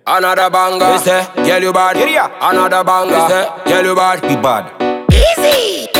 Another banger. Me say, girl you bad. Another banger. Me say, girl you bad. We bad. Easy.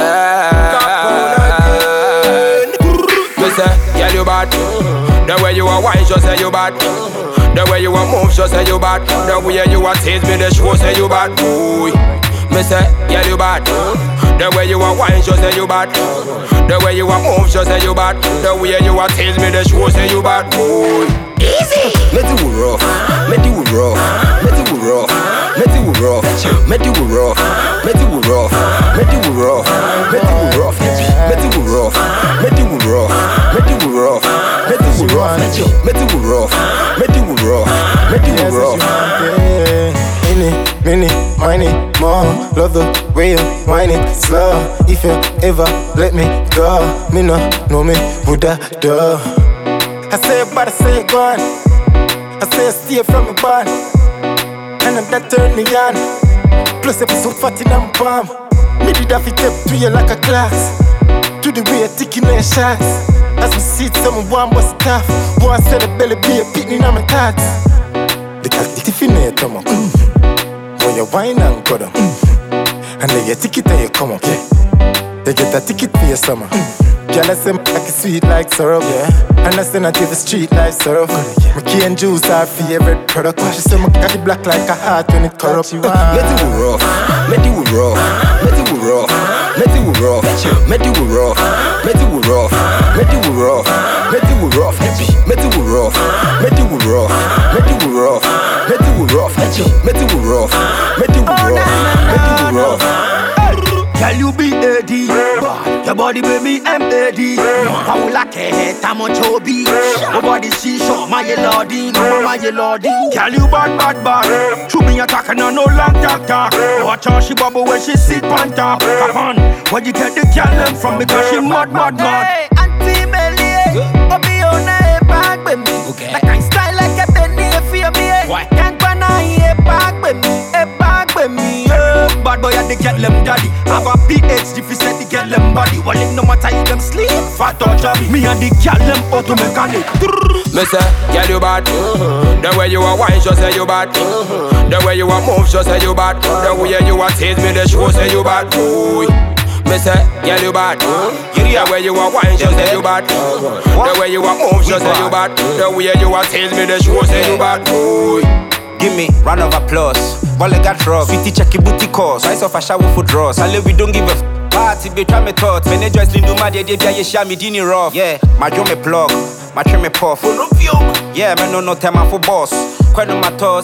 Me say, girl you bad. The way you a wine, just say you bad. The way you a move, just say you bad. The way you a tease me, the show say you bad. Boy. Me say, girl you bad. The way you a wine, just say you bad. The way you a move, just say you bad. The way you a tease me, the show say you bad. Boy. Easy. Make it rough, make it rough, make it rough, make it rough, make it rough, make it rough, make it rough, make it rough, make it rough, make it rough, make it rough, make it rough, make it rough, make it rough, make it rough. Many, money, more. Love the way you whine it slow. If you ever let me go, me no know me woulda do. I say it, but I say it gone. I say stay from the barn, and that turn me on. Plus episode 40 I'm bomb. Me did have it up to you like a class. To the way I taking their shots. As we see it, someone want bust it off. One set of belly be a pitney on my thoughts. Because the tiffin here come up. When you wine and go down, and then you take it and you come up. You get a ticket for your summer. Girl, I say like it's sweet like syrup, and I say not give a street like syrup. My and juice are favorite product. She say my cocky black like a heart when it corrupt. Make it rough, make it rough, make it rough, make it rough, make it rough, make it rough, make it rough, make it rough, make it rough, make it rough, make it rough, make it rough, make it rough, make it rough, make it rough. Girl, you be AD, your body baby M.A.D. I will like a head, I'm on Toby. Your body C-shot, my lordy, my lordy. Girl, you bad. To me attack and no long talk. Watch how she bubble when she sit on top. Come on, where you get the girl from because she mad. Hey, Auntie Melly, Obi on a bag with me. Like I style like a penny for me. Can't run a bag with me, a bag with me. Bad boy and the get them daddy. Have a PhD if you said the get them body. Well, if no matter you them sleep, fat or chubby. Me and the get them auto mechanic. Me say, girl you bad. The way you a wine, just say you bad. The way you a move, just say you bad. The way you a tease me, the show say you bad. Boy. Me say, girl you bad. The way you a wine, just say you bad. The way you a move, just say you bad. The way you a tease me, the show say you bad. Boy. Give me round of applause. While I got rough, sweetie check your booty cost. Price of a shower for draws. I live we don't give a party, be try me thought. Manager is do my day, you share me dini rough. Yeah, my drum me plug, my trim me puff. Yeah, man no time for boss. Quite on my toes,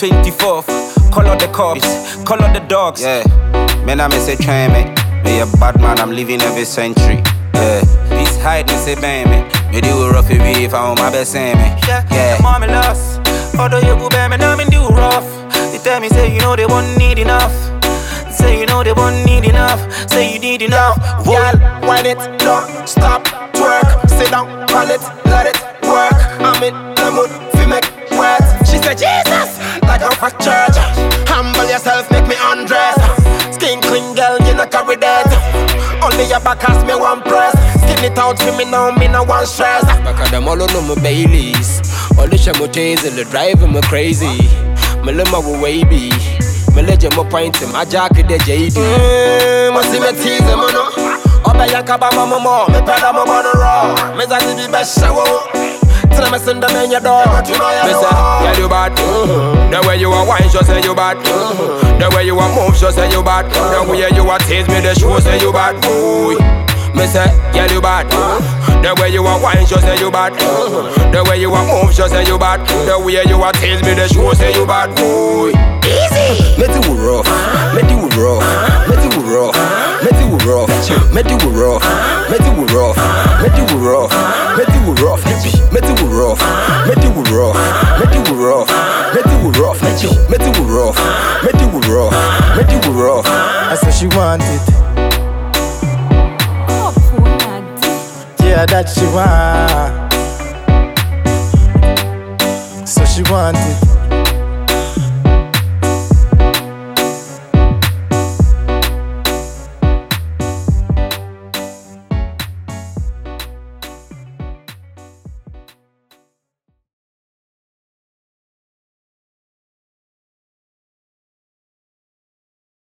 50-24. Color the cops, color the dogs. Yeah, man I say try me. Me a bad man, I'm living every century. Yeah, this height me say bang me. Me do rough if I want my best me. Yeah, mommy lost. Although you go bang me, now me do rough. They tell me say you know they won't need enough. Say you know they won't need enough. Say you need enough. Girl, whine it, don't stop, twerk. Sit down, hold it, let it work. I'm in the mood, feel make wet. She said Jesus, like a fat church. Humble yourself, make me undress. Skin clean girl, you not carry that. Only your back has me one press. Skin it out for me now, me no one stress. Back at them all on my Baileys. All the shamotes and the driving me crazy. Me let my wavy. Me let you my point my jacket the JD. Must see me tease them no. Obe yakaba mama mo. Me peda mo bono raw. Me zati the best show. Till me send them in your door. But you know you know. Girl you bad. The way you a wine, just say you bad. The way you a move, just say you bad. The way you a tease me, the show say you bad. Boy. Me say, girl you bad. The way you a wine, just say you bad. The way you a move, just say you bad. The way you a tease me, the show say you bad. Boy. Easy. Make it rough, make it rough, make it rough, make it rough, make it rough, make it rough, make it rough, make it rough, make it rough, make it rough, make it rough, make it rough, make it rough, make it rough, make it rough. I said she want it. Yeah, that she want. So she want it.